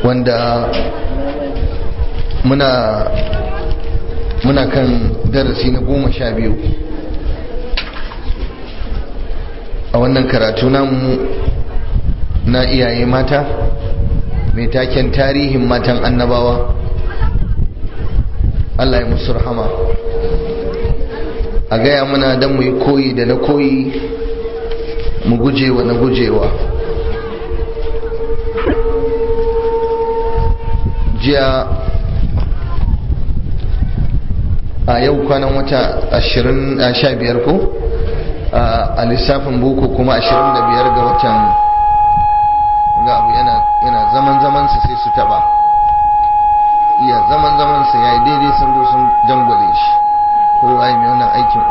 wanda muna kan darasi na 12 a wannan karatu namu na iyaye mata mai taken tarihin matan annabawa. Allah ya musu rahama. A gaya mana don mu yi koyi da na koyi, mu gujewa na gujewa. Jiya a yau kwanan wata 15 ko a lissafin boko kuma 25 ga watan ga abu yana zamansa sai su taba iya zamansa ya yi daidai sun zo sun jangwale shi ko ai mai wannan aikin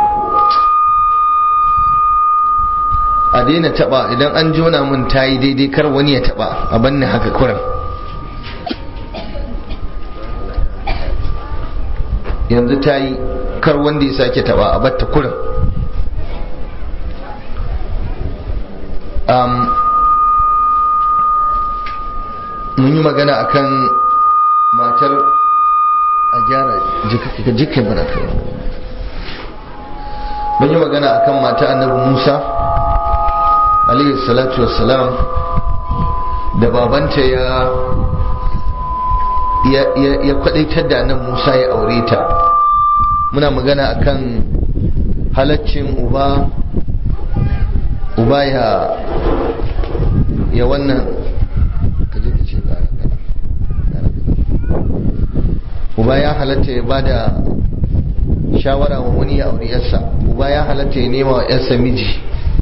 a daina taba. Idan an jona mun ta yi daidai kar wani ya taba, a banne haka kuran. Yanzu ta yi, kar wanda ya sake taba, a batta kuran. Mun yi magana akan matar a gyara jikin baraka. Mun yi magana akan mata annabi Musa alayhi salatu wassalam da babanta ya kwadaitar da annabi Musa ya aure ta. Muna magana akan halaccin uba ya wannan uba ya halatta ya bada shawara wa wani ya aure yarsa. Uba ya halatta ya nema wa yarsa miji,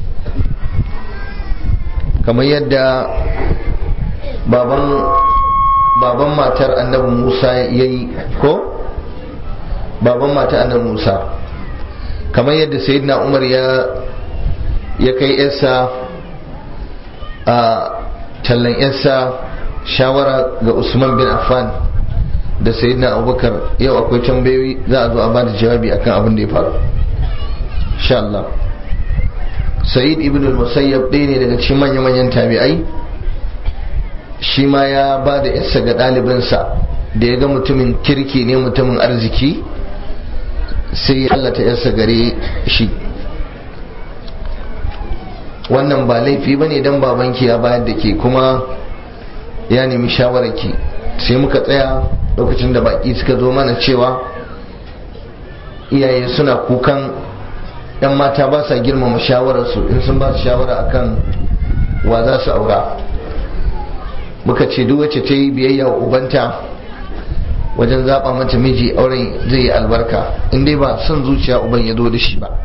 kamar yadda baban matar annabi Musa yayi ko baban matar annabi Musa, kamar yadda sayyidina Umar ya kai yarsa a tallan yarsa shawara ga Usman bin Affan da sayyidina Abubakar. Yau akwai tambayoyi, za a zo a bada jawabi akan abin da ya faru insha Allah. Sa'id ibn al-Musayyab ɗaya ne daga cikin manyan tabi'ai. Shi ma ya bada yarsa ga ɗalibinsa da ya ga mutumin kirki ne, mutumin arziki, sai ya allata yarsa gare shi. Wannan ba laifi bane dan babanki ya bayar da ke kuma ya nemi shawararki. Sai muka tsaya lokacin da baki suka zo mana cewa iyaye suna kukan yan mata ba sa girmama shawararsu in sun ba su shawara akan wa za su aura. Muka ce duk wacce ta yi biyayya wa ubanta wajen zaba mata miji, auren zai yi albarka, in dai ba son zuciya uban ya zo da shi ba.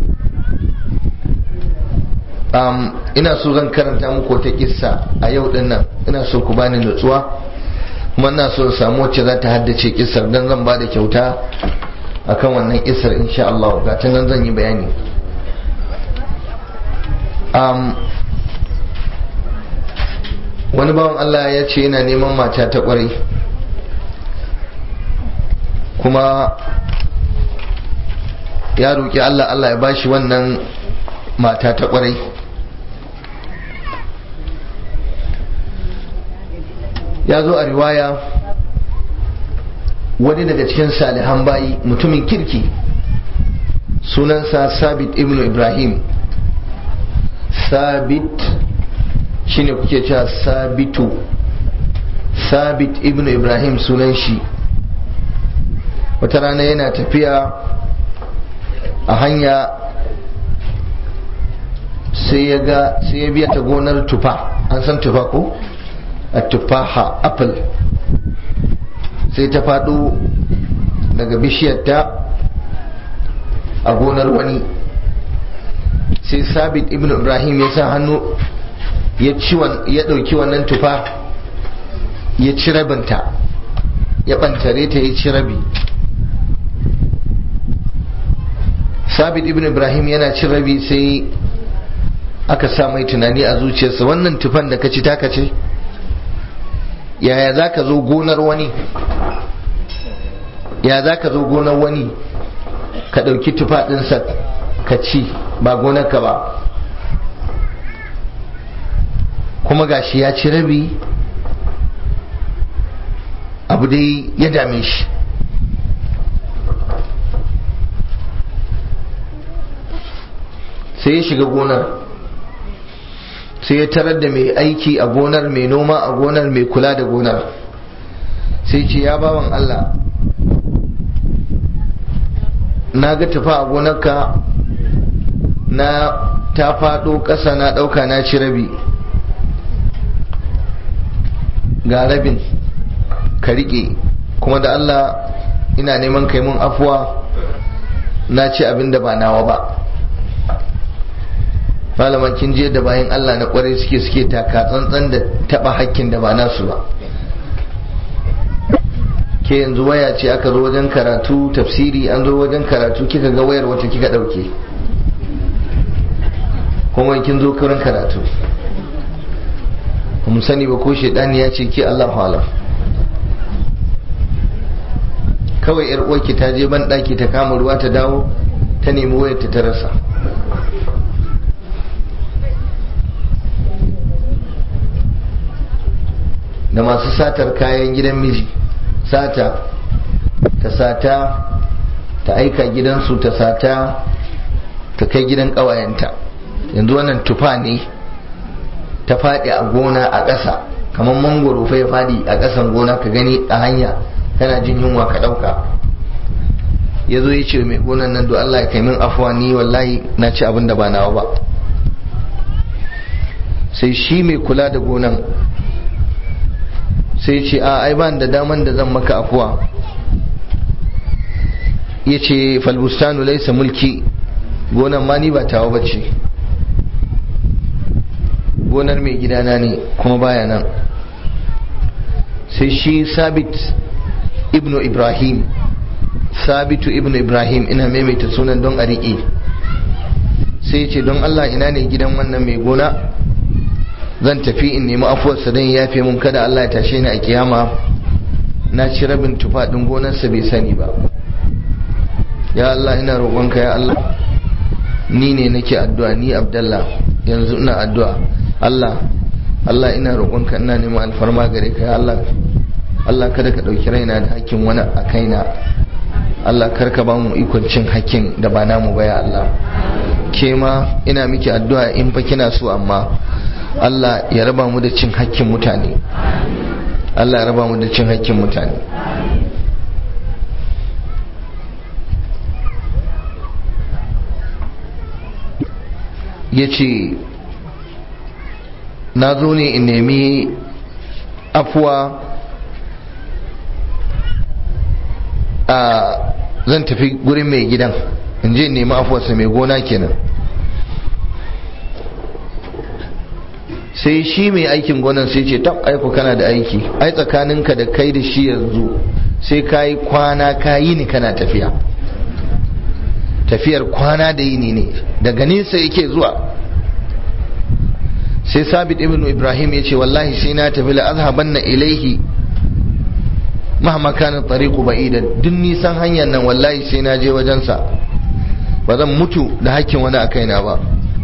Ina so zan karanta muku wata kissa a yau din nan. Ina so ku bani nutsuwa, kuma ina so samu wacce za ta haddace kissar, dan zan bada kyauta akan wannan kissar insha Allah. Ga ta nan zan yi bayani. Wani bawan Allah ya ce yana neman mata ta kwarai, kuma ya roƙi Allah ya bashi wannan mata ta kwarai. Ya zo a riwaya wani daga cikin salihan bayi, mutumin kirki, sunansa Sabit ibn Ibrahim. Sabit shine kuke cewa Sabitu. Sabit ibn Ibrahim sunan shi. Wata rana yana tafiya a hanya sai ya biya ta gonar tufa. An san tufa ko? Tufaha, apple. Sai ta faɗo daga bishiyarta a gonar wani. Sai Sabit ibn Ibrahim ya sa hannu ya ɗauki wannan tufa, ya ci rabinta, ya ɓantare ta, ya ci rabi. Sabit ibn Ibrahim yana cin rabi sai aka sa mai tunani a zuciyarsa, wannan tufan da ka ci taka ce? Yaya za ka zo gonar wani ka ɗauki tufa ɗinsa ka ci, ba gonarka ba? kuma gashi ya ci rabi abu dai ya dame shi. sai ya shiga gonar, sai ya tarar da mai aiki a gonar, mai noma a gonar, mai kula da gonar. sai ce ya bawan Allah, na ga tufa a gonarka na ta faɗo ƙasa, na ɗauka na ci rabi, ga rabin ka riƙe, kuma da Allah ina neman kai mun afuwa, na ci abin da ba nawa ba. malaman kin je da bayan Allah na kware suke taka tsantsan da taba hakkin da ba nasu ba. ke yanzu waya ce aka zo wajen karatu tafsiri, an zo wajen karatu kika ga wayar wata kika dauke, kuma kin zo karin karatu mun sani ba ko shedani ya ce ki Allahu alam. kawai yar uwarki ta je ban daki ta kama ruwa ta dawo ta nemi wayar ta rasa. da masu satar kayan gidan miji, sata ta aika gidansu, ta sata ta kai gidan ƙawayenta. yanzu wannan tufa ne ta faɗi a gona a ƙasa, kamar mangoro fa ya faɗi a ƙasan gona, ka gani a hanya kana jin yunwa ka ɗauka. ya zo ya ce mai gonan nan do Allah ya kai min afuwa, ni wallahi na ci abin da ba nawa ba. sai shi mai kula da gonan sai ce ai ban da daman da zan maka afuwa. ya ce falbustanu laisa mulki, gonan ma ni ba tawa bace, gonar mai gidana ne kuma baya nan. sai shi sabitu ibnu ibrahim, ina maimaita sunan don a riƙe. sai ce don Allah ina ne gidan wannan mai gona, zan tafi in nemi afuwarsa don ya yafe mun, kada Allah ya tashe ni a kiyama na ci rabin tufaɗin gonarsa bai sani ba. ya Allah ina roƙonka, ya Allah ni ne nake addu'a, ni Abdallah yanzu ina addu'a. Allah ina roƙonka, ina neman alfarma gare ka, ya Allah kada ka ɗauki raina da hakkin wani a kaina. Allah karka ba mu ikon cin hakkin da ba namu ba, ya Allah. ke ma ina miki addu'a in fa kina so, amma Allah ya raba mu da cin hakkin mutane. Allah ya raba mu da cin hakkin mutane. ya ce na zo ne in nemi afuwa, zan tafi gurin mai gidan in je nemi afuwarsa, mai gona kenan. sai shi mai aikin gonan sai ce tab aiko kana da aiki, ai tsakaninka da kai da shi yanzu sai kayi kwana kayi ni kana tafiya, tafiyar kwana da yini ne, daga nesa yake zuwa. sai sabit ibn ibrahim ya ce wallahi sai na tafi la azhabanna ilaihi mahma kana tariqu ba'ida, duk nisan hanyar nan wallahi sai na je wajensa, ba zan mutu da hakkin wani a kaina ba.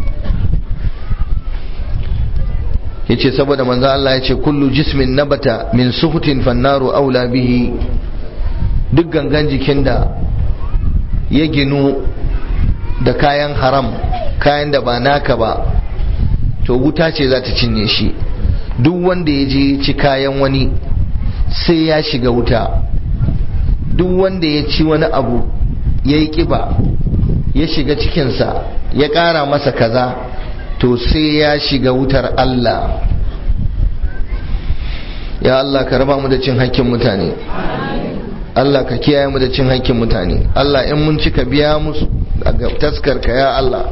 yace saboda manzo Allah yace kullu jismin nabata min suhutin fannaru aula bihi, duk gangan jikin da ya ginu da kayan haram, kayan da ba naka ba, to wuta ce za ta cinye shi. duk wanda ya je ci kayan wani sai ya shiga wuta. duk wanda ya ci wani abu ya yi kiba ya shiga cikinsa ya ƙara masa kaza, to sai ya shiga wutar Allah. ya Allah ka raba mu da cin hakkin mutane, Allah ka kiyaye mu da cin hakkin mutane. Allah in mun cika biya musu daga taskarka, ya Allah.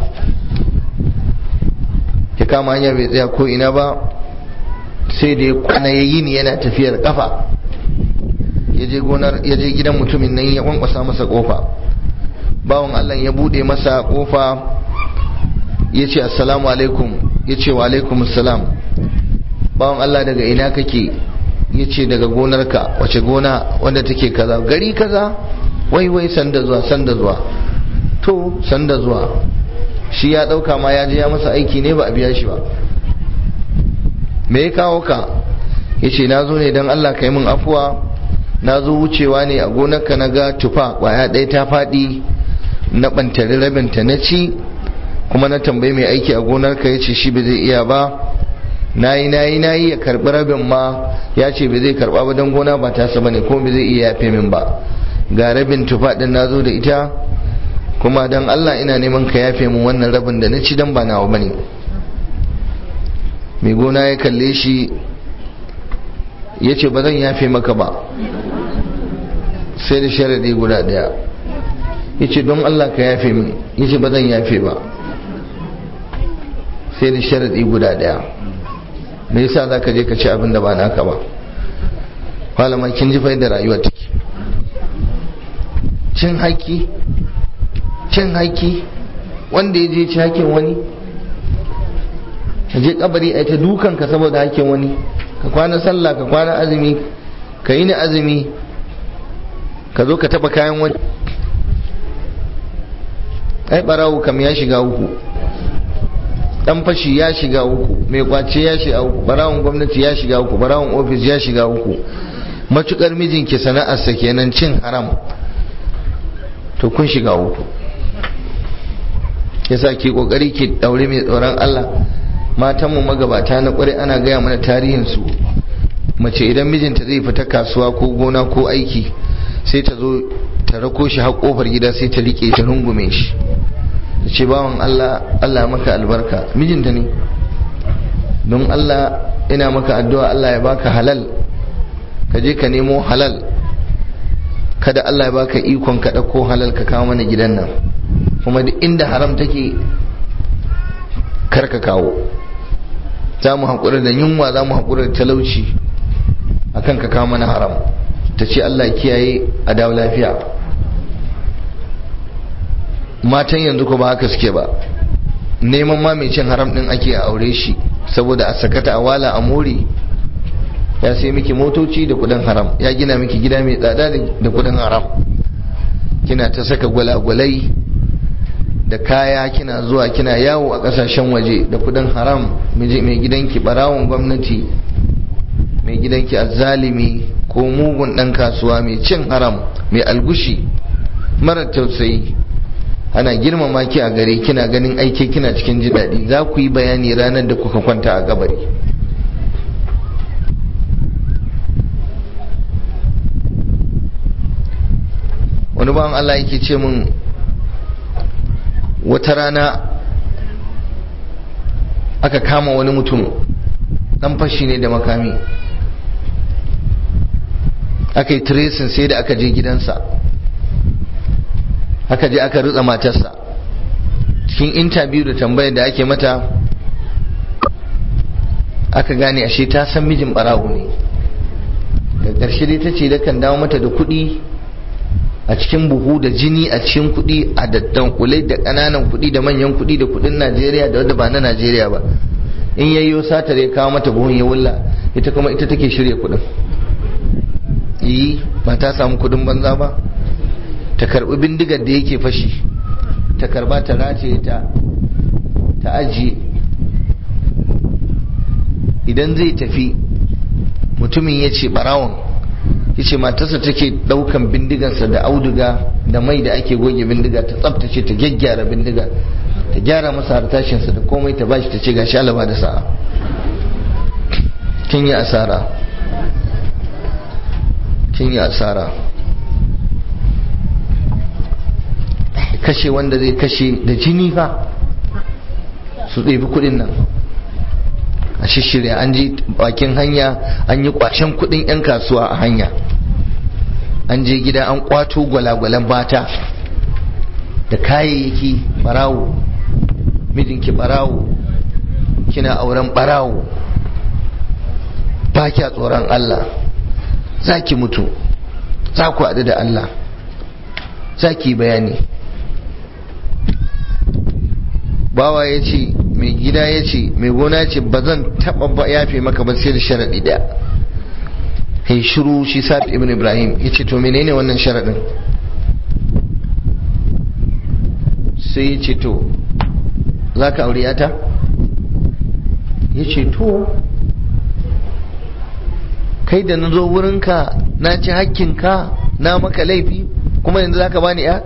ya kama hanya bai tsaya ko ina ba, sai da ya kwana ya yi ni yana tafiyar kafa. ya je gidan mutumin nan ya kwankwasa masa kofa. bawan Allah ya bude masa kofa, ya ce assalamu alaikum. ya ce wa alaikum assalam. bawan Allah daga ina kake? ya ce daga gonarka. wace gona? wanda take kaza, gari kaza. wai sanda zuwa. to sanda zuwa, shi ya dauka ma ya je ya masa aiki ne, ba a biya shi ba. me ya kawo ka? ya ce na zo ne don Allah ka yi min afuwa, na zo wucewa ne a gonarka na ga tufa kwaya ɗaya ta faɗi, na ɓantari rabinta na ci, kuma na tambayi mai aiki a gonarka ya ce shi ba zai iya ba. na yi ya karɓi rabin ma ya ce ba zai karɓa ba don gona ba ta saba ne, kuma ba zai iya yafe min ba. ga rabin tufa ɗin na zo da ita, kuma don Allah ina neman ka yafe min wannan rabin da na ci don ba nawa bane. mai gona ya kalle shi ya ce ba zan yafe maka ba sai da sharadi guda ɗaya. ya ce don Allah ka yafe min, ya ce ba zan yafe ba sai da sharadi guda ɗaya. me yasa za ka je ka ci abin da ba naka ba? malama kin ji fa da rayuwa take. cin haƙƙi wanda ya je ci haƙƙin wani, ka je kabari a ta dukanka saboda haƙƙin wani, ka kwana sallah, ka kwana azumi, ka yi ni azumi, ka zo ka taba kayan wani. ai barawo kam ya shiga uku, dan fashi ya shiga uku, mai kwace ya shiga uku, barawon gwamnati ya shiga uku, barawon ofis ya shiga uku. matukar mijinki sana'arsa kenan cin haram, to kun shiga uku. yasa ki kokari ki daure mai tsoron Allah. matanmu magabata na kware ana gaya mana tarihin su. mace idan mijinta zai fita kasuwa ko gona ko aiki, sai ta zo ta rako shi har kofar gida, sai ta rike ta rungume shi, ta ce bawan Allah, Allah maka albarka. mijinta ne. don Allah ina maka addu'a Allah ya baka halal, ka je ka nemo halal, kada Allah ya baka ikon ka dauko halal ka kawo mana gidan nan, kuma duk inda haram take kar ka kawo. za mu haƙura da yunwa, za mu haƙura da talauci akan ka kawo mana haram. ta ce Allah kiyaye a dawo lafiya. matan yanzu ko ba haka suke ba, neman ma mai cin haram din ake a aure shi, saboda a sakata a wala a more. ya sai miki motoci da kudin haram, ya gina miki gida mai tsada da kudin haram, kina ta saka gwalagwalai da kaya, kina zuwa kina yawo a kasashen waje da kudin haram. mai gidanki barawon gwamnati, mai gidanki azzalimi ko mugun dan kasuwa mai cin haram, mai algushi, mara tausayi. ana girmama ki a gare, kina ganin aike kina cikin jin daɗi. za ku yi bayani ranar da kuka kwanta a kabari. wani bawan Allah yake ce min wata rana aka kama wani mutum dan fashi ne da makami, aka yi tracing, sai da aka je gidansa, aka je aka rutsa matarsa. cikin interview da tambayar da ake mata aka gane ashe ta san mijin barawo ne. da ƙarshe dai ta ce da kan dawo mata da kuɗi a cikin buhu, da jini a cikin kuɗi, a daddan kulai, da ƙananan kuɗi, da manyan kuɗi, da kuɗin Najeriya da wanda ba na Najeriya ba. in yayyo satar ya kawo mata buhun ya wulla, ita kuma ita take shirya kuɗin. ba ta samu kuɗin banza ba. ta karbi bindigar da yake fashi, ta karba ta rataye ta ajiye. idan zai tafi, mutumin ya ce barawon, ya ce matarsa take daukan bindigarsa da auduga da mai da ake goge bindiga, ta tsabtace, ta gyaggyara bindiga, ta gyara masa hartashinsa da komai, ta bashi, ta ce gashi alaba da sa'a. kin yi asara, kin yi asara. kashe wanda zai kashe da jini fa, su ɗebi kuɗin nan a shishirya. an je bakin hanya, an yi kwashen kuɗin 'yan kasuwa a hanya, an je gida an kwato gwalagwalan bata da kayayyaki. barawo, mijinki barawo, kina auren barawo, ba kya tsoron Allah. za ki mutu, za ku haɗu da Allah, za ki bayani. bawa ya ce, mai gida ya ce, mai gona ce, ba zan taɓa yafe maka ba sai da sharaɗi ɗaya. kai shiru. shi Sa'ad ibn Ibrahim ya ce to menene wannan sharaɗin? sai ya ce to za ka aure yata? ya ce to kai da na zo wurinka na ci hakkinka na maka laifi kuma yanzu zaka bani ya?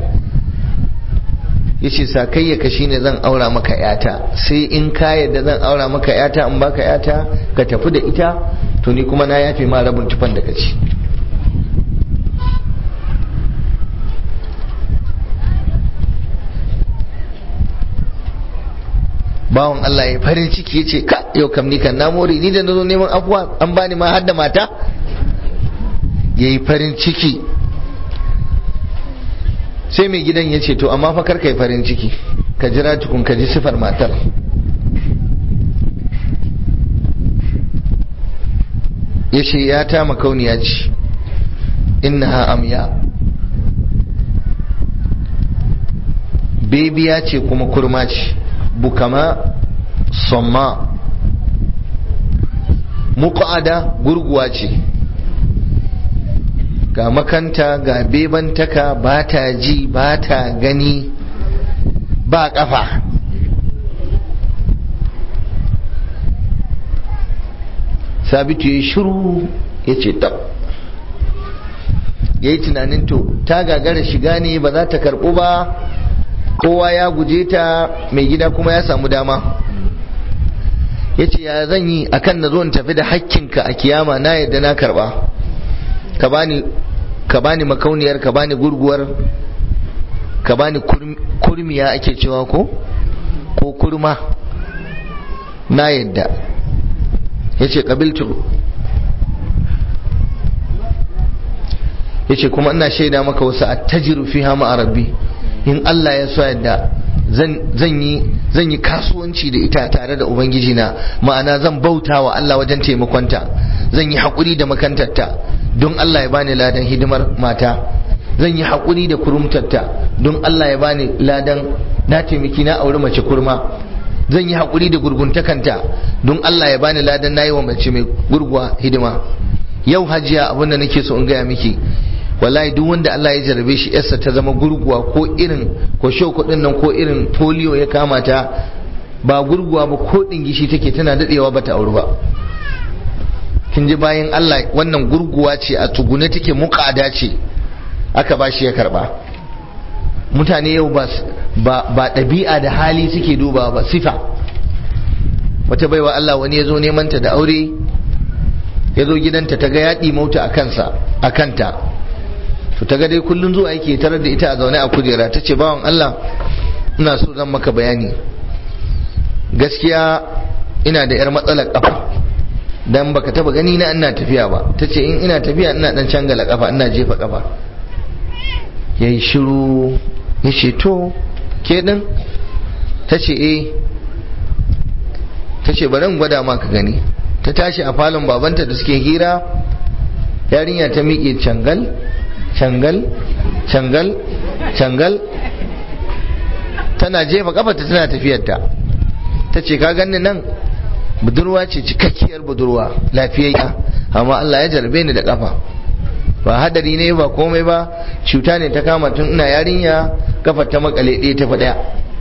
Yace sakayyaka shine zan aura maka yata, sai in ka yadda zan aura maka yata in baka yata ka tafi da ita, to ni kuma na yafe ma rabin tufan da kaci. Bawan Allah ya farin ciki yace ka yau kam ni kan na more, ni da nazo neman afuwa an bani ma har da mata. Yayi farin ciki. Sai mai gidan ya ce to amma fa kar kai farin ciki, ka jira tukun ka ji sifar matar. Ya ce ya ta makauniya ce, innaha amya, bebiya ce kuma kurma ce, bukama somma, muqada gurguwa ce, ga makanta ga bebantaka, ba ta ji ba ta gani ba kafa. Sabitu ya shiru ya ce tab, ya yi tunanin to ta gagara shiga ne ba za ta karɓu ba, kowa ya guje ta, mai gida kuma ya samu dama. Ya ce ya zan yi akan na zo in tafi da hakkinka a kiyama, na yadda na karɓa, ka bani makauniyar, ka bani gurguwar, ka bani kurmiya ake cewa ko kurma, na yadda. yace qabiltu, yace kuma ina shaida maka wasu attajiru fiha ma'a rabbi, in Allah ya so yadda zan yi kasuwanci da ita tare da ubangiji na, ma'ana zan bauta wa Allah wajen taimakonta, zan yi haƙuri da makantarta don Allah ya bani ladan hidimar mata, zan yi haƙuri da kurumtarta don Allah ya bani ladan na taimaki na auri mace kurma, zan yi haƙuri da gurguntakanta don Allah ya bani ladan nayi wa mace mai gurguwa hidima. Yau hajiya abin da nake so in gaya miki, wallahi duk wanda Allah ya jarabe shi yarsa ta zama gurguwa ko irin ko sho kudin nan ko irin polio ya kama ta, ba gurguwa ba ko dingishi take, tana dadewa bata auri ba. Kin ji bayan Allah, wannan gurguwa ce a tsugune take, muƙada ce aka bashi ya karba. Mutane yau ba ɗabi'a da hali suke duba ba, sifa. Wata baiwa Allah wani ya zo neman ta da aure, ya zo gidanta ta ga yaɗi mauta a kanta, to ta ga dai kullun zuwa yake tarar da ita a zaune a kujera. Ta ce bawan Allah, ina so zan maka bayani, gaskiya ina da yar matsalar kafa, dan baka taba gani na ina tafiya ba. Ta ce in ina tafiya ina dan cangala kafa, ina jefa kafa. Yayi shiru, ya ce to ke din? Ta ce eh. Ta ce bari in gwada maka gani. Ta tashi a falon babanta da suke hira, yarinya ta miƙe cangal tana jefa kafarta tana tafiyarta. Ta ce ka ganni nan, budurwa ce, cikakkiyar budurwa, lafiyayya, amma Allah ya jarabe ni da kafa. Ba hadari ne ba komai ba, cuta ne ta kama tun ina yarinya, kafar ta makale ɗaya ta faɗaya.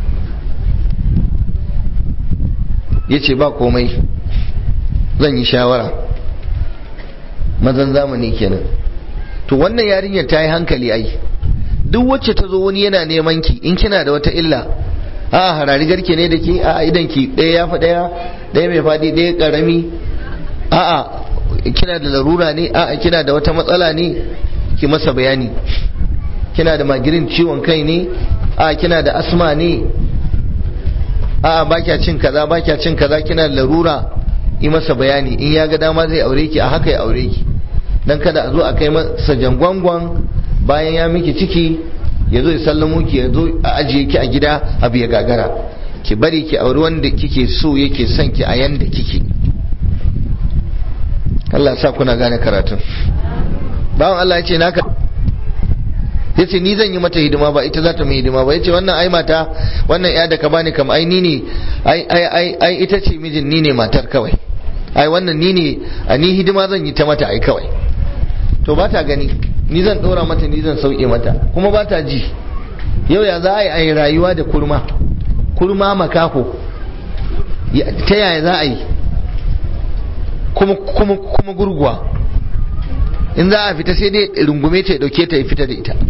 Ya ce ba komai, zan yi shawara. Mazan zamani kenan. To wannan yarinyar ta yi hankali ai. Duk wacce ta zo wani yana neman ki, in kina da wata illa, a harari garke ne da ke, a idan ki ɗaya ya fi ɗaya mai faɗi, ɗaya ƙarami, a'a kina da larura ne, a'a kina da wata matsala ne, ki masa bayani. Kina da magirin ciwon kai ne, a'a kina da asma ne, a'a ba kya cin kaza, kina da larura, yi masa bayani. In ya ga dama zai aure ki, a haka ya aure ki, dan kada a zo a kai masa jangwangwan bayan ya miki ciki, ya zo ya sallamo ki, ya zo a ajiye ki a gida, abu ya gagara. Ki bari ki auri wanda kike so, yake son ki a yanda kike. Allah sa kuna gane karatun. Bawan Allah ya ce naka, ya ce ni zan yi mata hidima ba ita za ta mai hidima ba. Ya ce wannan ai mata, wannan ya da ka bani kam ai ni ne, ai ita ce mijin, ni ne matar kawai, ai wannan ni ne, a ni hidima zan yi ta mata ai kawai. To ba ta gani, ni zan ɗora mata, ni zan sauke mata, kuma ba ta ji. Yau ya za a yi rayuwa da kurma makako, ta yaya za a yi, kuma gurguwa. in za a fita sai dai rungume ta ya dauke ta ya fita da ita.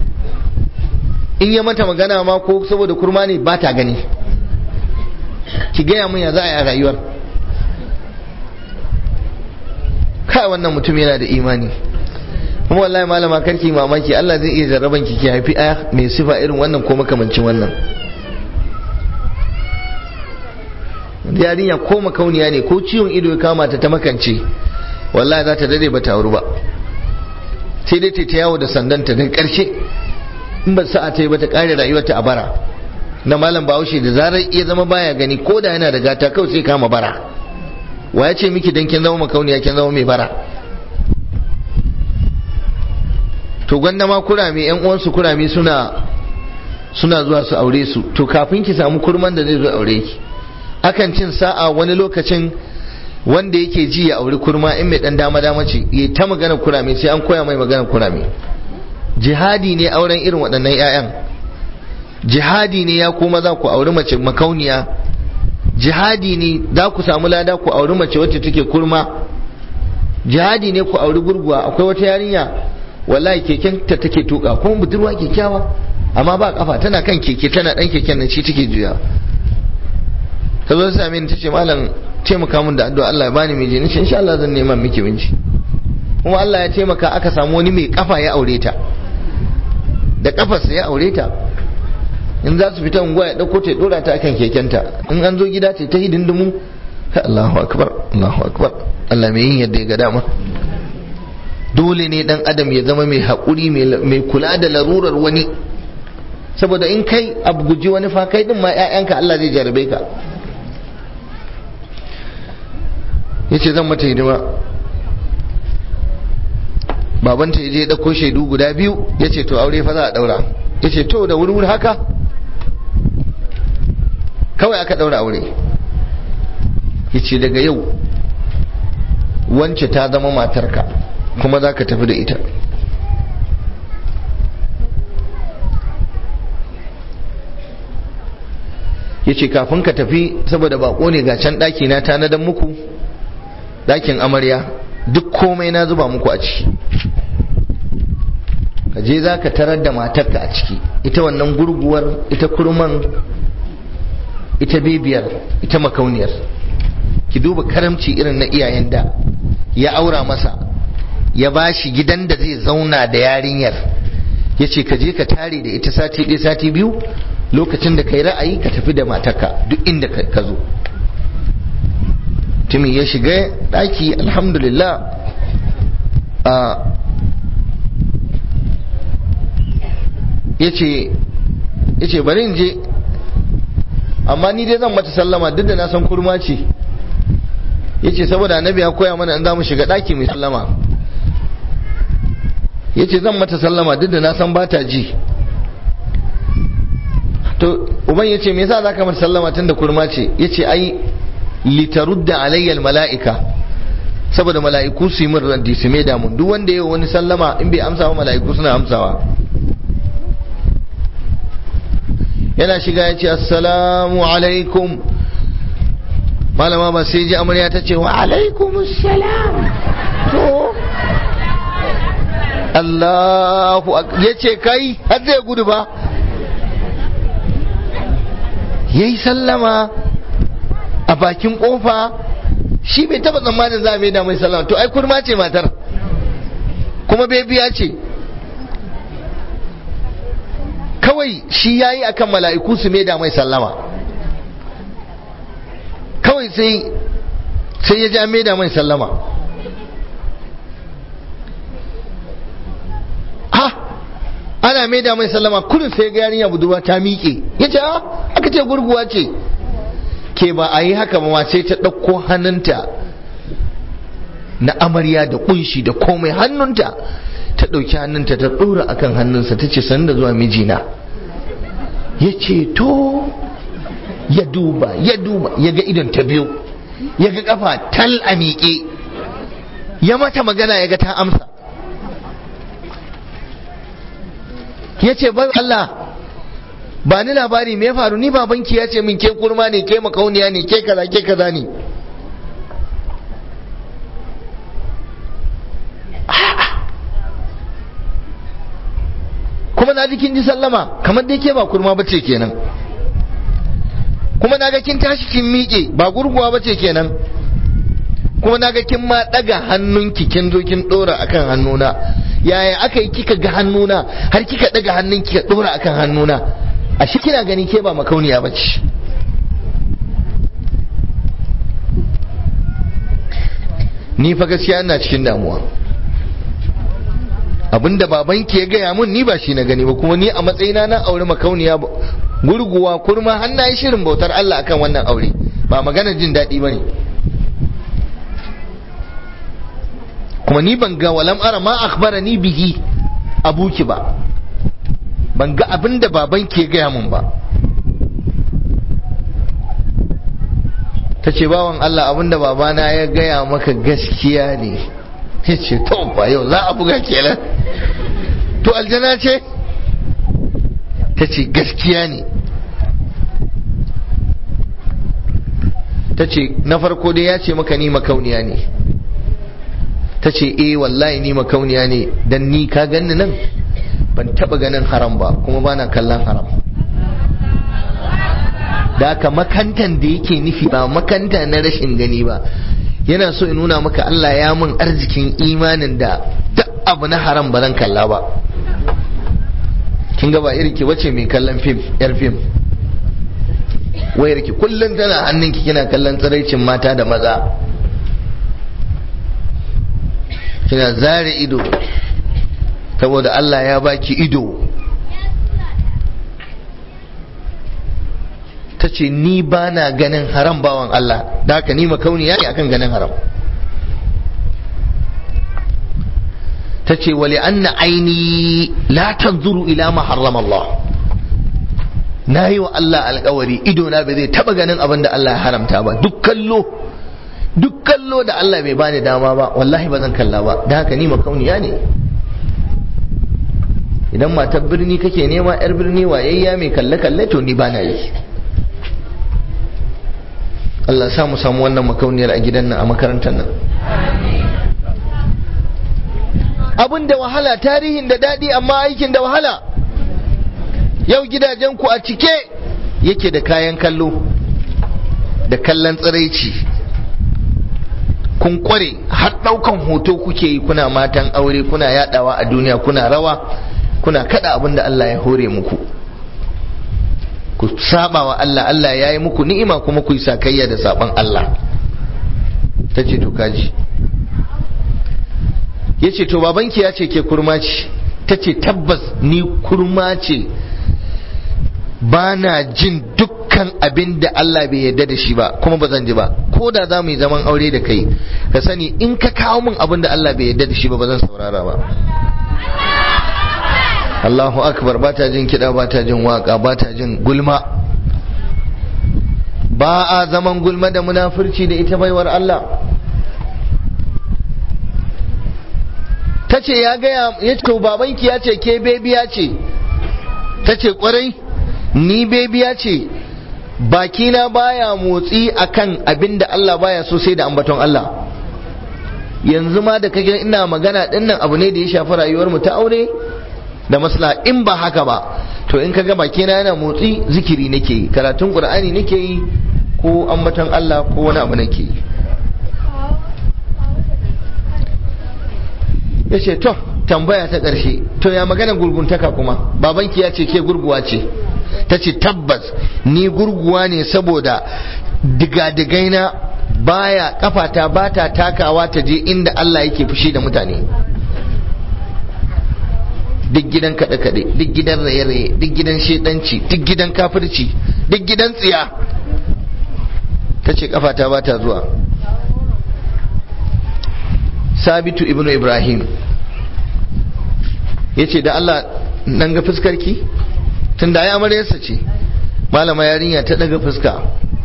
In ya mata magana ma ko saboda kurma ne ba ta gani. Ki gaya mun ya za a yi a rayuwar. Kai wannan mutum yana da imani. Kuma wallahi malama karki mamaki, Allah zai iya jarraban ki haifi aya mai sifa irin wannan ko makamancin wannan. Yarinya ko makauniya ne ko ciwon ido ya kama ta makance, wallahi za ta dade ba ta auru ba, sai dai ta yawo da sandanta daga karshe in ba sa'a ta yi ba ta kare rayuwarta a bara. Na malam Bahaushe da zarar iya zama baya gani ko da yana da gata kawai sai kama bara. Wa ya ce miki dan kin zama makauniya kin zama mai bara? To gwanda ma kurame, yan uwansu kurame suna zuwa su aure su. To kafin ki samu kurman da zai zo aure ki, akan cin sa'a wani lokacin wanda yake ji ya auri kurma in mai dan dama ce ya ta magana kurame sai an koya mai magana kurame. Jihadi ne auren irin waɗannan 'ya'yan. Jihadi ne ya kuma za ku auri mace makauniya. Jihadi ne za ku samu lada ku auri mace wacce take kurma. Jihadi ne ku auri gurguwa. Akwai wata yarinya wallahi keken ta take tuka kuma budurwa kyakkyawa amma ba kafa, tana kan keke, tana dan keken nan shi take juya. Ta zo ta same ni tace malam taimaka min da addu'a Allah ya bani miji. Ni ce insha Allah zan nema miki miji. Kuma Allah ya taimaka aka samu wani mai kafa ya aure ta. Da kafarsa ya aure ta. In za su fita unguwa ya dauko ta dora ta akan kekenta. In an zo gida ta hidindimu. Allahu akbar, Allahu akbar. Allah mai yin yadda ya ga dama. Dole ne dan adam ya zama mai haƙuri, mai kula da larurar wani, saboda in kai abu guji wani fa kai din ma ƴaƴanka Allah zai jarabe ka. Yace zan mata hidima. Babanta ya je ya dauko shaidu guda biyu, yace to aure fa za a daura. Yace to da wuri haka kawai aka daura aure. Yace daga yau wance ta zama matarka kuma za ka tafi da ita. Ya ce kafin ka tafi, saboda bako ne ga can ɗaki na tanadan muku, ɗakin amarya duk komai na zuba muku a ciki, ka je za ka tarar da matarka a ciki, ita wannan gurguwar, ita kurman, ita bibiyar, ita makauniyar. Ki duba karamci irin na iyayen da, ya aura masa, ya ba shi gidan da zai zauna da yarinyar, ya ce ka je ka tare da ita sati ɗaya sati biyu, lokacin da ka yi ra'ayi ka tafi da matarka duk inda ka zo. Tumi ya shiga ɗaki, alhamdulillah, ya ce bari in je, amma ni dai zan mata sallama duk da na san kurma ce. Ya ce saboda annabi ya koya mana in za mu shiga ɗaki mai sallama. Ya ce zan mata sallama duk da na san ba ta ji. To uban ya ce me yasa za ka mata sallama tun da kurma ce? Ya ce ai litarudda alayyal mala'ika, saboda mala'iku su yi min raddi, su mai damun duk wanda ya wani sallama in bai amsa wa mala'iku suna amsawa. Yana shiga ya ce assalamu alaikum. Malama ba sai ji amarya ta ce wa alaikumussalam. To Allahu ya ce kai har zai gudu ba, yayi sallama a bakin kofa, shi bai taba tsammanin za a mai da mai sallama. To ai kurma ce matar kuma bebiya ce, kawai shi yayi akan mala'iku su mai da mai sallama, kawai sai ya ja mai da mai sallama. Ana mai da mai sallama kullum sai ga yarinya budurwa ta miƙe, ya ce aka ce gurguwa ce ke, ba a yi haka ba, sai ta ɗauko hannunta na amarya da kunshi da komai, hannunta ta ɗauki hannunta ta ɗora akan hannunsa, ta ce sanda zuwa mijina. Ya ce to ya duba ya ga idon ta biyu, ya ga kafa tal a miƙe, ya mata magana ya ga ta amsa. Ya ce bai Allah ba ni labari me ya faru, ni babanki ya ce min ke kurma ne, ke makauniya ne, ke kaza ne. kuma na ji kin ji sallama kamar dai ke ba kurma bace kenan, kuma na ga kin tashi kin miƙe ba gurguwa bace kenan, kuma na ga kin ma ɗaga hannunki kin zo kin ɗora akan hannuna. Yaya aka yi kika ga hannuna har kika ɗaga hannunki ka ɗora akan hannuna? Ashe kina gani ke ba makauniya bace. Ni fa gaskiya ina cikin damuwa. Abinda babanki ya gaya mun ni ba shi na gani ba, kuma ni a matsayina na aure makauniya gurguwa kurma har na yi shirin bautar Allah akan wannan aure, ba maganar jin daɗi ba ne. kuma ni ban ga walam ara ma akhbarani bihi abuki ba, ban ga abinda baban ke gaya mun ba. tace bawan Allah abinda babana ya gaya maka gaskiya ne. yace to ba yau za a buga kenan, to aljana ce? tace gaskiya ne. tace na farko dai ya ce maka ni makauniya ne. tace eh wallahi ni makauniya ne, dan ni ka ganni nan ban taba ganin haram ba kuma bana kallon haram. da haka makantan da yake nufi ba makanta na rashin gani ba, yana so in nuna maka Allah ya mun arzikin imanin da duk abu na haram ba zan kalla ba. kin ga ba irin ki wace mai kallon fim, yar fim wayar ki kullun tana hannunki kina kallon tsiraicin mata da maza, kina zare ido saboda Allah ya baki ido. tace ni ba na ganin haram bawan Allah, da haka ni makauniya ne akan ganin haram. tace wali anna aini la tanzuru ila ma harrama Allah, nayi wa Allah alƙawari ido na bai zai taba ganin abin da Allah ya haramta ba. duk kallo da Allah bai bani dama ba wallahi ba zan kalla ba, da haka ni makauniya ne. idan matar birni kake nema, yar birni wayayya mai kalle to ni bana yi. Allah sa mu samu wannan makauniyar a gidan nan, a makarantar nan. abin da wahala, tarihin da daɗi amma aikin da wahala. yau gidajen ku a cike yake da kayan kallo da kallon tsiraici. kun kware har ɗaukan hoto kuke yi, kuna matan aure kuna yadawa a duniya, kuna rawa, kuna kada abin da Allah ya hore muku. ku saba wa Allah, Allah ya yi muku ni'ima kuma ku yi sakayya da saban Allah. tace to kaji. yace to babanki ya ce ke kurma ce? tace tabbas ni kurma ce, ba na jin dukkan abin da Allah bai yarda da shi ba kuma ba zan ji ba. ko da za mu yi zaman aure da kai, ka sani in ka kawo min abin da Allah bai yarda da shi ba zan saurara ba. Allahu akbar. ba ta jin kiɗa, ba ta jin waka, ba ta jin gulma. ba a zaman gulma da munafurci da ita baiwar Allah. ta ce ya gaya, ya ce babanki ya ce ke bebiya ce? ta ce kwarai ni bebiya ce, bakina baya motsi akan abin da Allah baya so sai da ambaton Allah. yanzu ma da kake ina magana dinnan abu ne da ya shafi rayuwar mu ta aure da maslaha. in ba haka ba to in kaga bakina yana motsi, zikiri nake yi, karatun qur'ani nake yi, ko ambaton Allah ko wani abu nake yi. yace to tambaya ta ƙarshe, to ya magana gurguntaka kuma? babanki ya ce ke gurguwa ce? tace tabbas ni gurguwa ne saboda digadigaina baya, kafata bata takawa ta je inda Allah yake fushi da mutane. duk gidan kaɗe-kaɗe, duk gidan raye-raye, duk gidan shedanci, duk gidan kafirci, duk gidan tsiya, ta ce kafata ba ta zuwa. Sabitu ibnu Ibrahim ya ce da Allah nan ga fuskarki, tun da ya amaryarsa ce. malama yarinya ta daga fuska,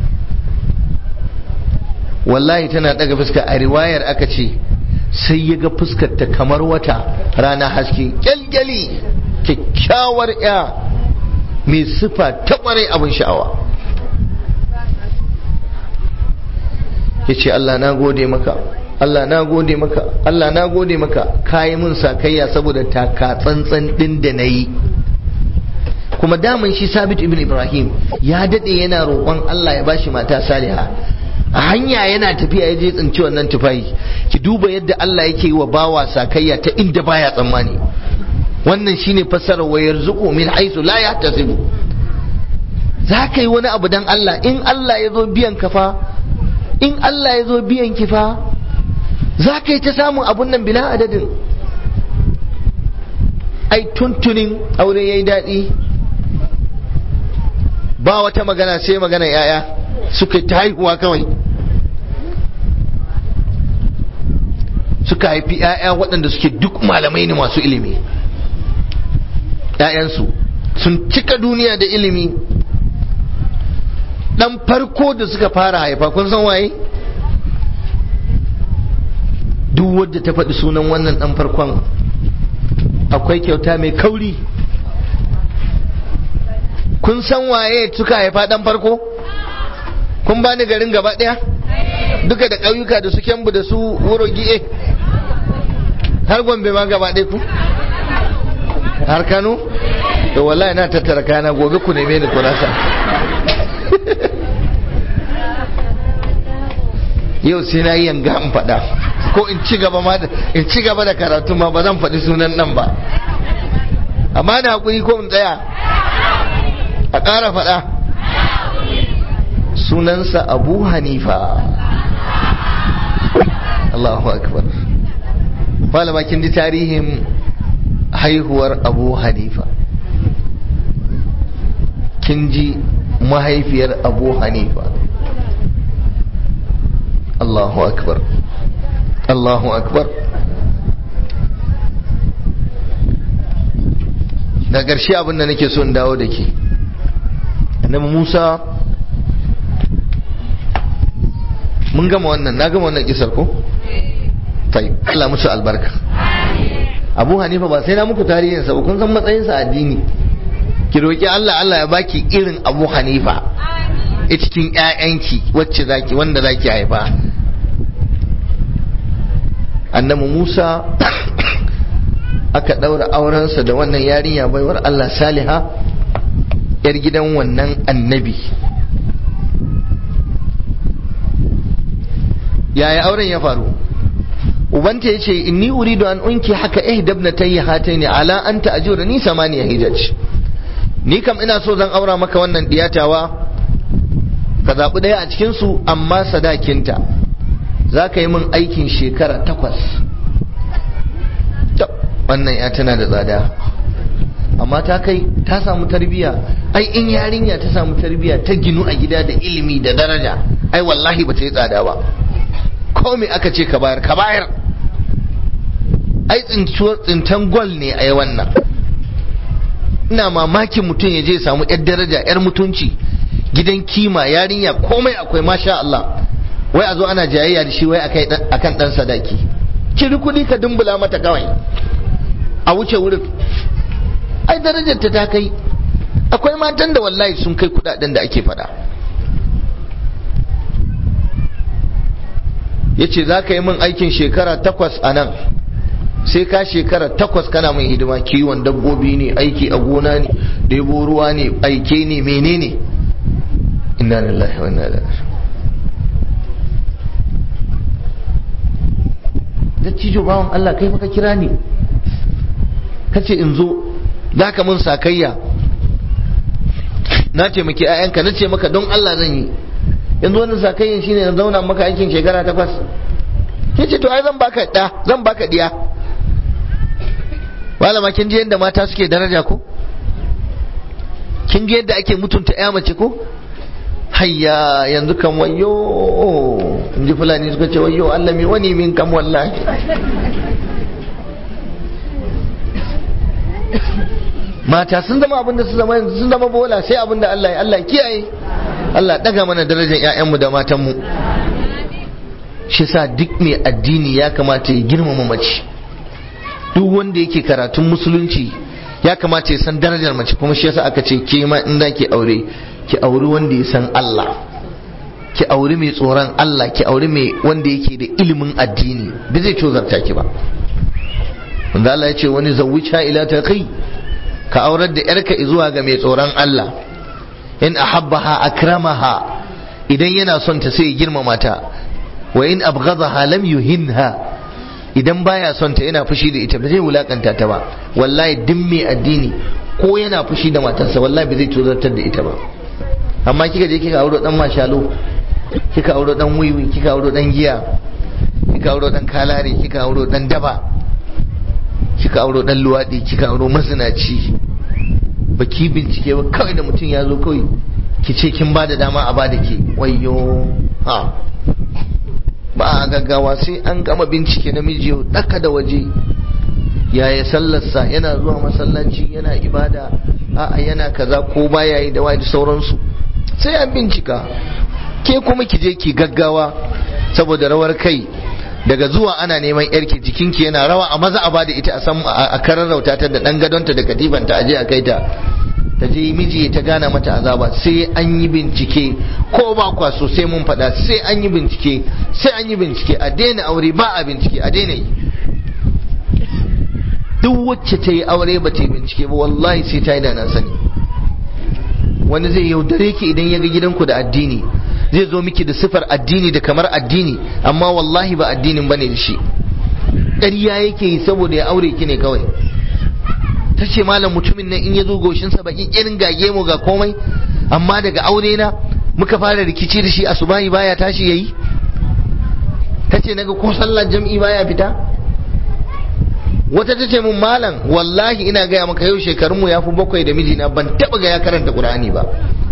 wallahi tana daga fuska. a riwayar aka ce sai ya ga fuskarta kamar wata rana haske, kyalkyali, kyakkyawar ya mai sifa ta kwarai abin sha'awa. ya ce Allah na gode maka, Allah na gode maka, Allah na gode maka, kayi mun sakayya saboda taka tsantsan din da na yi. kuma daman shi Sabit ibn Ibrahim ya dade yana roƙon Allah ya bashi mata saliha. A hanya yana tafiya ya je tsinci wannan tufayi. Ki duba yadda Allah yake yi wa bawa sakayya ta inda baya tsammani. Wannan shine fassarar wa yarzuqu min haythu la yahtasibu. Za ka yi wani abu dan Allah, in Allah ya zo biyan ka fa, in Allah ya zo biyan ki fa, za ka yi ta samun abun nan bila adadin. Ai tuntunin aure yayi daɗi, ba wata magana sai magana yaya suka ta haihuwa kawai, suka haifi yaya waɗanda suke duk malamai ne masu ilimi. ‘Ya'yansu sun cika duniya da ilimi. Dan farko da suka fara haifa kun san waye? Duk wadda ta faɗi sunan wannan dan farkon akwai kyauta mai kauri. Kun san waye suka haifa dan farko? Kun bani garin gaba ɗaya? Duka da ƙauyuka da su Kembu da su Wuro Gi'e har Gombe ma gaba ɗaya ku? Har Kano? To wallahi na tattara kana gobe ku neme ni ku rasa. Yau sai na yi yanga in faɗa ko in ci gaba da karatu ma ba zan faɗi sunan nan ba, amma da hakuri ko in tsaya a ƙara faɗa. Sunansa Abu Hanifa. Allahu akbar. Malama kin ji tarihin haihuwar Abu Hanifa, kin ji mahaifiyar Abu Hanifa. Allahu akbar, Allahu akbar. Da ƙarshe abin da nake so in dawo da ke, annabi Musa, mun gama wannan, na gama wannan kisar ko? Tai, Allah musu albarka. Abu Hanifa ba sai na muku tarihinsa ba, kun san matsayinsa addini. Ki roƙi Allah, Allah ya baki irin Abu Hanifa a cikin ƴaƴanki wacce zaki, wanda zaki haifa. Annabi Musa aka daura aurensa da wannan yarinya baiwar Allah Saliha, yar gidan wannan annabi. Yaya auren ya faru? Ubanta ya ce, inni uridu an unki haka ihdabnatayya hataini ala an ta'jurani samaniya hijaj. Ni kam ina so zan aura maka wannan diyatawa, ka zaɓi ɗaya a cikinsu, amma sadakinta za ka yi min aikin shekara 8. Wannan ya tana da tsada, amma ta kai ta samu tarbiya. Ai in yarinya ta samu tarbiya, ta ginu a gida da ilimi da daraja, ai wallahi ba ta yi tsada ba. Ko me aka ce ka bayar, ka bayar. Ai tsintan gwal ne a yi wannan. Ina mamakin mutum ya je samu yar daraja, yar mutunci, gidan kima, yarinya komai akwai, masha Allah, wai a zo ana jayayya da shi wai akan dan sadaki. Ciri kuɗi ka dumbula mata kawai a wuce wurin. Ai darajar ta kai. Akwai matan da wallahi sun kai kudaden da ake fada. Yace za ka yi min aikin shekara 8 a nan, sai ka shekara 8 kana min hidima, kiwon dabbobi ne, aiki a gona ne, ɗebo ruwa ne, aike ne, menene. Inna lillahi wa inna ilaihi raji'un. Dattijo bawan Allah, kai fa ka kira ni kace in zo za ka mun sakayya, na ce maki ƴaƴanka, na ce maka don Allah zan yi. Yanzu wannan sakayyan shine na zauna maka aikin shekara 8. Kace to ai zan baka da, zan baka diya. Malama kin ji yadda mata suke daraja ko? Kin ji yadda ake mutunta ƴa mace ko? Hayya, yanzu kan wayo, in ji Fulani suka ce wayo Allah mi wani min kam wallahi. Mata sun zama abin da su zama yanzu, sun zama bola, sai abin da Allah ya, Allah kiyaye. Allah daga mana darajar ƴaƴanmu da matanmu. Shi sa duk mai addini ya kamata ya girmama mace. Duk wanda yake karatun musulunci ya kamata ya san darajar mace, kuma shi yasa aka ce ke ma in da ke aure, ki auri wanda ya san Allah, ki auri mai tsoron Allah, ki auri mai wanda yake da ilimin addini, ba zai cozarta ki ba. Wanda Allah ya ce wani zawwica ila taqi, ka aurar da yarka zuwa ga mai tsoron Allah. In ahabbaha akramaha, idan yana son ta sai ya girmama ta. Wa in abghadaha lam yuhinha, idan baya son ta yana fushi da ita ba zai wulakanta ta ba. Wallahi duk mai addini ko yana fushi da matarsa wallahi ba zai tozartar da ita ba. Amma kika je kika auro dan mashalo, kika auro dan wiwi, kika auro dan giya, kika auro dan kalare, kika auro dan daba, kika auro dan luwadi, kika auro mazinaci, baki bincike ba, kawai da mutum ya zo kawai ki ce kin bada dama a bada ke. Wayyo ha, ba a gaggawa sai an gama bincike namiji yau daka da waje, yaya sallarsa, yana zuwa masallaci, yana ibada, a'a yana kaza ko baya yi da wani sauransu, sai an bincika. Ke kuma ki je ki gaggawa saboda rawar kai, daga zuwa ana neman yarki jikinki yana rawa, a maza a bada ita a kararrauta ta da dan gadonta da katifanta, aje a kai ta je miji ta gana mata azaba. Sai an yi bincike, ko ba kwa so sai mun faɗa, sai an yi bincike, sai an yi bincike. A daina aure ba a bincike, a daina yi. Duk wacce ta yi aure ba ta yi bincike ba wallahi sai ta yi da na sani. Wani zai yaudare ki idan ya ga gidanku da addini, zai zo miki da sifar addini da kamar addini, amma wallahi ba addinin bane da shi, ƙarya yake yi saboda ya aure ki ne kawai. Ta ce malam mutumin nan in ya zo goshinsa baki irin gage mu ga komai, amma daga aure na muka fara rikici da shi, asubahi baya tashi yayi. Ta ce naga ko sallar jam'i baya fita. Wata ta ce mun malam wallahi ina gaya maka yau shekarunmu ya fi 7 da mijina, ban taba ga ya karanta Qur'ani ba.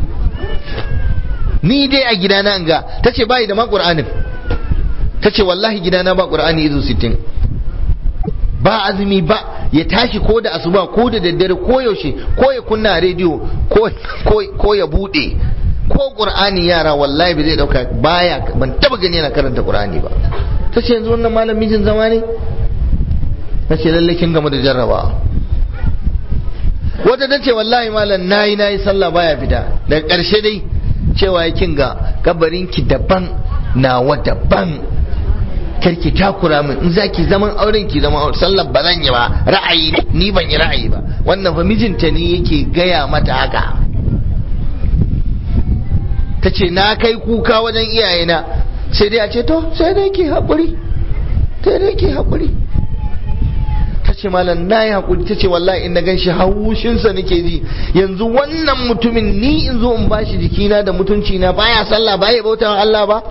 Ni dai a gidana ga, ta ce bai da ma Qur'anin, ta ce wallahi gidana ba Qur'ani izu 60, ba azumi ba, ya tashi ko da asuba ko da daddare ko yaushe, ko ya kunna rediyo ko ya bude, ko Qur'ani yara wallahi bai zai dauka, baya, ban taba gani yana karanta Qur'ani ba. Ta ce yanzu wannan malam mijin zama ne? Ta ce lalle kin gama da jarraba. Wata ta ce wallahi malam nayi sallah baya fita, daga ƙarshe dai cewa ya kinga kabarinki daban nawa daban, karki takura min, in zaki zaman auren ki zaman auren, sallar ba zan yi ba, ra'ayi ni ban yi ra'ayi ba. Wannan fa mijinta ne yake gaya mata haka. Ta ce na kai kuka wajen iyayena, sai dai a ce to sai dai ki haƙuri, sai dai ki haƙuri. Ta ce malam na yi haƙuri. Ta ce wallahi in na gan shi haushinsa nake ji, yanzu wannan mutumin ni in zo in bashi jikina da mutunci na, baya sallah baya bauta Allah ba.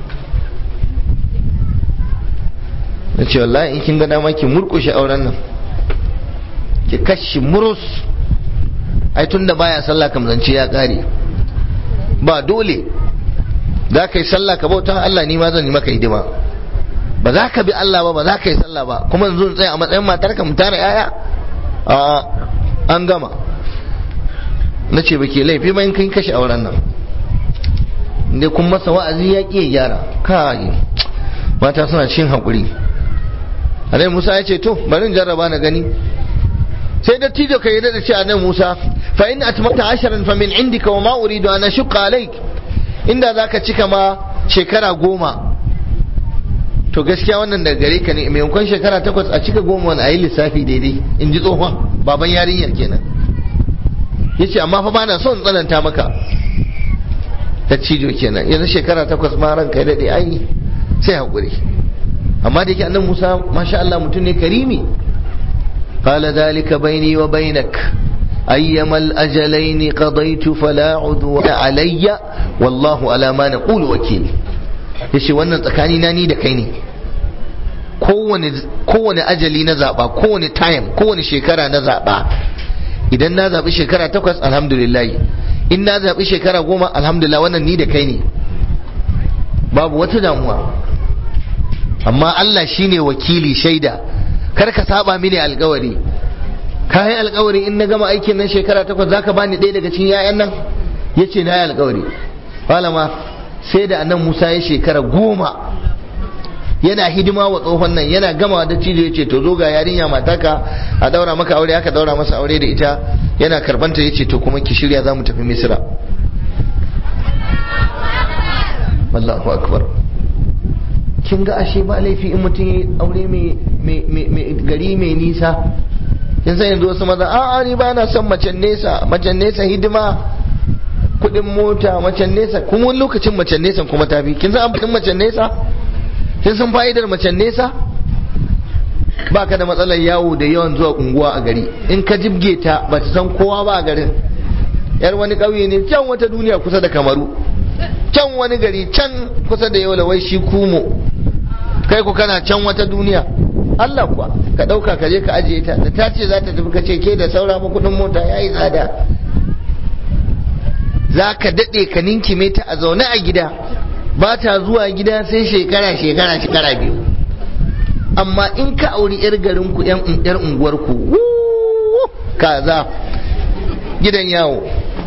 Na ce wallahi in kin ga dama ki murƙushe auren nan, ki kashi murus, ai tunda baya sallah kam zance ya ƙare. Ba dole za ka yi sallah ka bauta Allah, ni ma zan yi maka hidima. Ba za ka bi Allah ba, ba za ka yi sallah ba, kuma yanzu in tsaya a matsayin matarka mu tara yaya? A an gama. Na ce ba ke laifi ba in kai kashe auren nan, inda kun masa wa'azi ya ƙi gyara. Kai mata suna cin haƙuri. Annabi Musa ya ce to bari in jarraba na gani. Sai da tijo ka yi da ce Annabi Musa, fa in atmamta 10 fa min indika wa ma uridu an ashqa alayk. Inda zaka cika ma shekara 10, to gaskiya wannan daga gare ka ne, maimakon shekara 8 a cika 10 wani a yi lissafi daidai, in ji tsohon baban yarinyar kenan. Ya ce amma fa bana son tsananta maka. Ta cijo kenan, yanzu shekara 8 ma ranka ya daɗe, ai sai haƙuri. Amma da yake annan Musa masha Allah mutum ne karimi. Qala dhalika baini wa bainak ayyama al-ajalaini qadaytu fala udwa alayya wallahu ala ma naqulu wakil. Yace wannan tsakani na ni da kai ne, kowane ajali na zaba, kowane time, kowane shekara na zaba. Idan na zabi shekara 8 alhamdulillah, in na zabi shekara 10 alhamdulillah, wannan ni da kai ne, babu wata damuwa. Amma Allah shine wakili, shaida, kar ka saba mini alƙawari. Ka yi alƙawari in na gama aikin nan shekara 8 zaka bani ɗaya daga cikin 'ya'yan nan? Yace na yi alƙawari. Malama sai da annan Musa ya shekara 10 yana hidima wa tsohon nan, yana gama da cijo ya ce to zo ga yarinya mataka a daura maka aure. Aka daura masa aure da ita, yana karbanta ya ce to kuma ki shirya za mu tafi Misra. Allahu akbar. Kin ga ashe ba laifi in mutum ya aure mai gari mai nisa, kin san yanzu wasu maza a'a ni ba na son macen nesa hidima, kudin mota, macen nesa. Kuma wani lokacin macen nesa kuma tafi. Kin san amfanin macen nesa? Kin san fa'idar macen nesa? Ba ka da matsalar yawo da yawan zuwa unguwa a gari. In ka jibge ta ba ta san kowa ba a garin. Yar wani ƙauye ne can wata duniya kusa da Kamaru, can wani gari can kusa da Yola, wai shi Kumo. Kai ku kana can wata duniya. Allah kuwa ka ɗauka ka je ka ajiye ta, da ta ce za ta tafi ka ce ke da saura ba kuɗin mota ya yi tsada. Za ka daɗe ka ninkime ta a zaune a gida, ba ta zuwa gida sai shekara biyu. Amma in ka auri 'yar garinku 'yar unguwarku, kaza gidan yawo.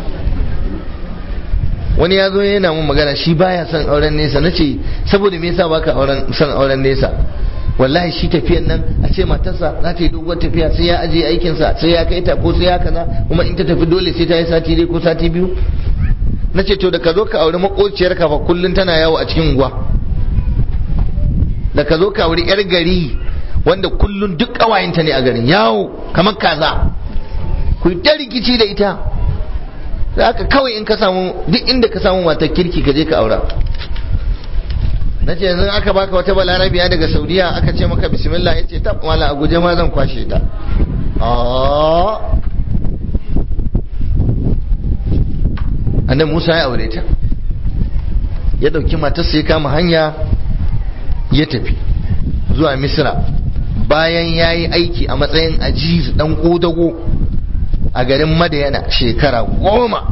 Wani ya zo yana mun magana shi baya son auren nesa. Na ce saboda me yasa baka son auren nesa? Wallahi shi tafiyan nan a ce matarsa za ta yi doguwar tafiya sai ya ajiye aikinsa, sai ya kai ta ko sai ya kaza, kuma in ta tafi dole sai ta yi sati dai ko sati biyu. Na ce to da ka zo ka auri makociyar ka fa kullun tana yawo a cikin unguwa, da ka zo ka auri 'yar gari wanda kullun duk ƙawayenta ne a garin yawo kamar kaza, ku yi ta rikici da ita. Da haka kawai in ka samu duk inda ka samu matar kirki ka je ka aura. Na ce yanzu aka baka wata balarabiya daga Saudiya aka ce maka bismillah, ya ce tab mala a guje ma zan kwashe ta. Annabi Musa ya aure ta, ya dauki matarsa ya kama hanya ya tafi zuwa Misra. Bayan ya yi aiki a matsayin ajiz dan kodago a garin Madayana shekara 10.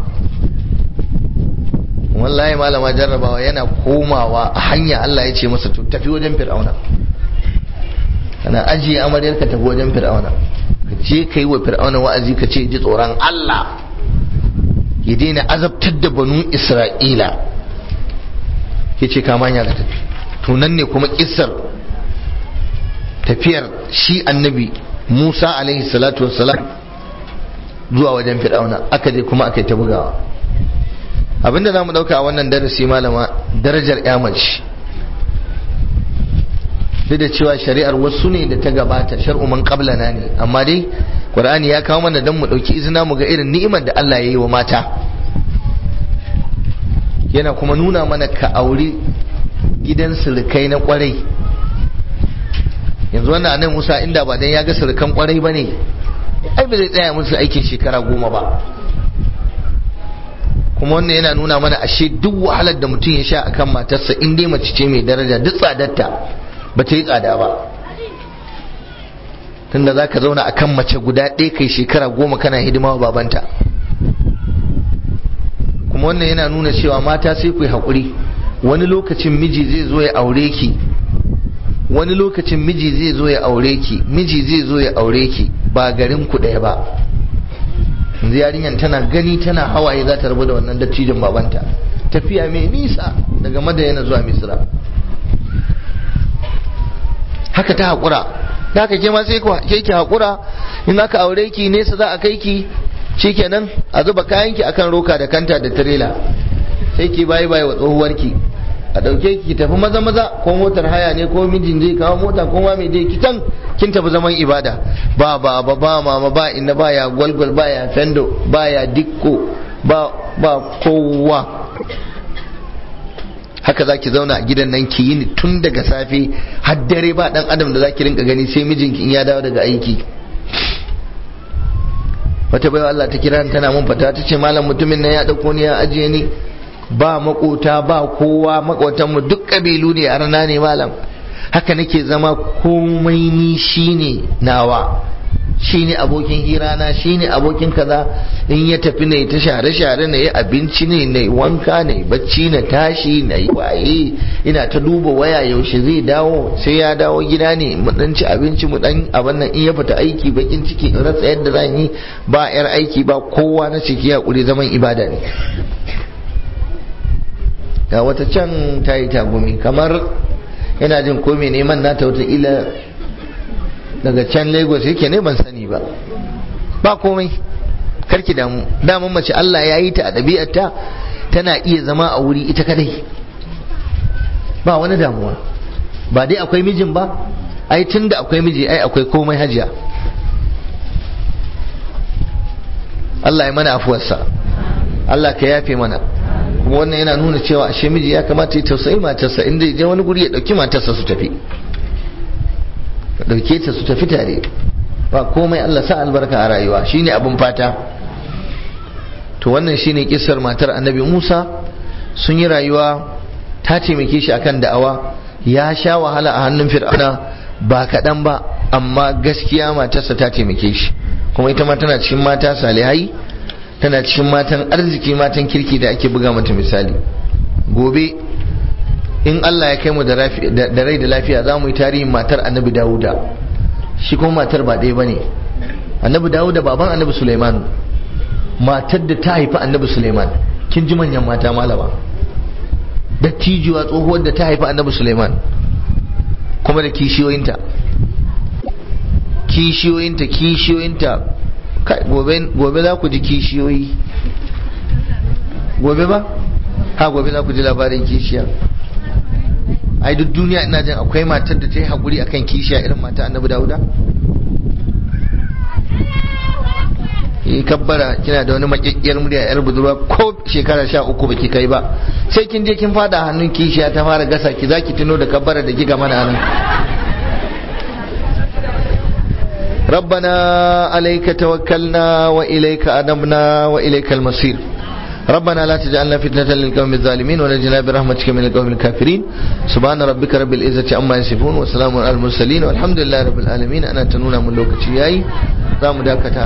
Wallahi malama jarrabawa yana komawa a hanya Allah ya ce masa to tafi wajen Fir'auna, kana ajiye amaryar ka tafi wajen Fir'auna, ka je kai wa Fir'auna wa'azi ka ce ji tsoron Allah ya daina azabtar da banu Isra'ila. yace kama hanya ka tafi. To nan ne kuma kissar tafiyar shi annabi Musa alaihi salatu wassalam zuwa wajen Fir'auna, aka je kuma aka yi ta bugawa. Abinda zamu dauka a wannan darasi malama, darajar yamaci, duk da cewa shari'ar wasu ne da ta gabata, shar'u man qablana ne, amma dai Qur'ani ya kawo mana dan mu dauki izina mu ga irin ni'imar da Allah ya yi wa mata. Yana kuma nuna mana ka auri gidan surukai na kwarai. Yanzu wannan annabi Musa inda ba dan ya ga surukan kwarai bane, ai ba zai tsaya musu aikin shekara 10 ba. Kuma wannan yana nuna mana ashe duk wahalar da mutum ya sha akan matarsa, in dai mace ce mai daraja, duk tsadarta ba ta yi tsada ba. Tunda za ka zauna akan mace guda ɗaya kai shekara 10 kana hidima wa babanta. Kuma wannan yana nuna cewa mata sai ku yi haƙuri. Wani lokacin miji zai zo ya aure ki, wani lokacin miji zai zo ya aure ki, miji zai zo ya aure ki ba garin ku ɗaya ba. Yanzu yarinyar tana gani tana hawaye za ta rabu da wannan dattijan babanta, tafiya mai nisa daga Madayana zuwa Misra. Haka ta haƙura, da haka ke ma sai ke ki haƙura. In aka aure ki nesa za a kai ki, shikenan a zuba kayanki akan roka da kanta da tirela, sai ki bayi wa tsohuwarki, a ɗauke ki tafi maza maza, ko motar haya ne ko mijin zai kawo mota ko ma mai je ki can kin tafi zaman ibada. Ba mama ba inda ba ya gwalgwal, ba ya fendo, ba ya dikko, ba kowa. Haka zaki zauna a gidan nan ki yi tun daga safe har dare, ba dan adam da zaki rinka gani sai mijinki in ya dawo daga aiki. Wata baiwa Allah ta kira tana mun fata, ta ce malam mutumin nan ya dauko ni ya ajiye ni, ba makota ba kowa, makotanmu duk kabilu ne, arna ne malam. Haka nake zama, komai ni shine nawa, shine abokin hirana, shine abokin kaza. In ya tafi ne ta share-share, na yi abinci ne, na yi wanka, na yi bacci, na tashi, na yi waye, ina ta duba waya yaushe zai dawo, sai ya dawo gida ne mu dan ci abinci mu dan abin nan. In ya fita aiki bakin ciki in rasa yadda zan yi, ba yar aiki ba kowa, na ciki hakuri, zaman ibada ne. Ga wata can ta yi tagumi, kamar yana jin ko mai neman nata wataƙila daga can Lagos yake ne, ban sani ba. Ba komai, karki damu, damun mace Allah ya yi ta a ɗabi'arta tana iya zama a wuri ita kadai, ba wani damuwa. Ba dai akwai mijin ba, ai tun da akwai miji ai akwai komai hajiya. Allah ya mana afuwarsa, Allah ka yafe mana. kuma wannan yana nuna cewa ashe miji ya kamata ya tausayi matarsa, inda ya je wani guri ya dauki matarsa su tafi, ka dauke ta su tafi tare, ba komai. Allah sa albarka a rayuwa, shine abin fata. to wannan shine kissar matar annabi Musa. sun yi rayuwa, ta taimake shi akan da'awa, ya sha wahala a hannun fir'auna ba kaɗan ba, amma gaskiya matarsa ta taimake shi, kuma ita ma tana cikin mata salihai, tana cikin matan arziki, matan kirki da ake buga mata misali. gobe in Allah ya kai mu da rai da lafiya za mu yi tarihin matar annabi Dawuda. shi kuma matar ba ɗaya ba ne. annabi Dawuda baban annabi Sulaiman, matar da ta haifi annabi Sulaiman. kin ji manyan mata malama, dattijuwa tsohuwar da ta haifi annabi Sulaiman, kuma da kishiyoyinta kai. gobe za ku ji kishiyoyi, gobe ba ha, gobe za ku ji labarin kishiya. ai duk duniya ina jin akwai matar da ta yi haƙuri akan kishiya irin mata annabi Dawuda. yi kabbara, kina da wani makikkiyar murya yar budurwa, ko shekara 13 baki kai ba, sai kin je kin fada hannun kishiya ta fara gasa ki, zaki tuno da kabbara da giga mana nan. ربنا عليك توكلنا وإليك أنبنا وإليك المصير ربنا لا تجعلنا فتنة للقوم الظالمين ونجنا برحمتك من القوم الكافرين سبحان ربك رب العزة عما يصفون وسلام على المرسلين والحمد لله رب العالمين. أنا تنونا من لوكتي ياي